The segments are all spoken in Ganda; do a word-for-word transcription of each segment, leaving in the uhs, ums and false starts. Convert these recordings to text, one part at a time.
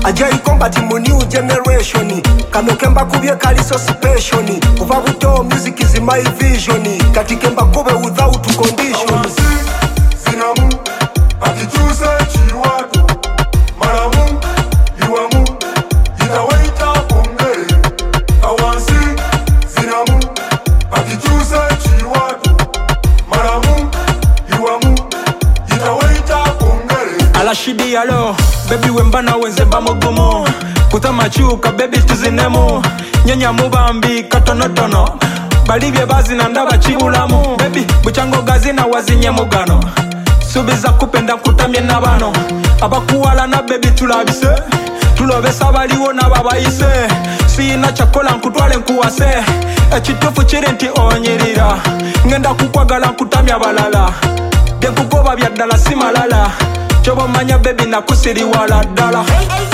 Ajay Combat mu new generation. Kano kemba kubye kali so special. Kuva buto music is my vision. Kati kemba kobe without conditions. Sinamu atichuse chiwatu maramu yuamu itawaita pongere awansi. Sinamu atichuse chiwatu maramu yuamu itawaita pongere. Alashidi yalo baby wembana wenze bamugumu kutamachuka baby tuzinemu nyenya mubambi katonotono balibye bazina ndaba chibulamu baby buchango gazina wazinye mugano subiza kupenda kutamye nabano abakuwala na baby tulabise tulobesa baliwo nababayise sina chakola nkutwale nkuwase ekitufu kiri nti onyirira ngenda kukwagala nkutamya balala byenkugoba byaddala si malala chobo manya baby nakusiriwala ddala.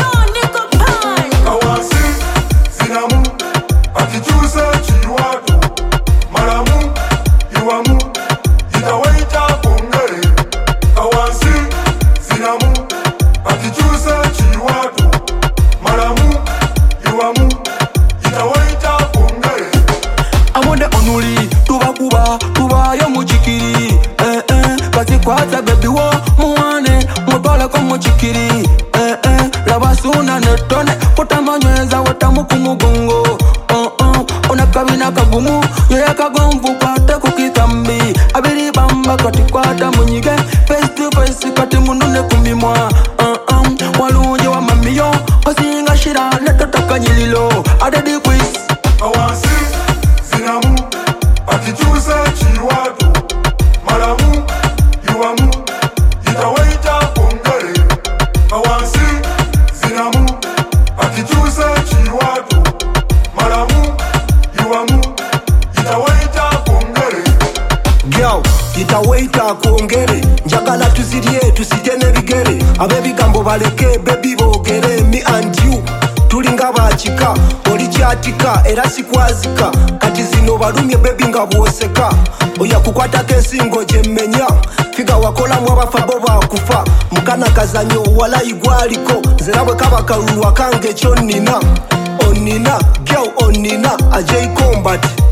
Awansi sinamu atichuse chiwatu maramu yuamu itawaita pongere. Awansi sinamu atichuse chiwatu maramu yuamu itawaita pongere. Amonde onuli tubakuba tubayo muchikiri eh eh bati kwata baby wo muwane mutwala ko muchikiri eh eh labasuna netone kutamanyweza watamu kumugongo oh oh onakabina kagumu yeye kagomvu kwate kukitambi abiri bamba kati kwata munyige face to face kati munune kumbimwa oh oh walunje wa mamiyo osinga shira netotakanyililo adedi quiz. Awansi sinamu atichuse chiwatu maramu yuamu itawaita pongere. Awansi sinamu atichuse chiwatu maramu yuamu itawaita pongere. Girl, itawaita kuongere njagala tuzirie tusijene bigere abebigambo baleke baby bogere me and you tulinga bachika oli kyatika era sikwazika kati zino balumye baby nga bwoseka oya kukwata kesingo jemmenya figa wakola mu abafabo bakufa mukana kazanyo wala igwaliko zerabwe kabakalulwa kange kyonnina onina girl onina Ajay Combat.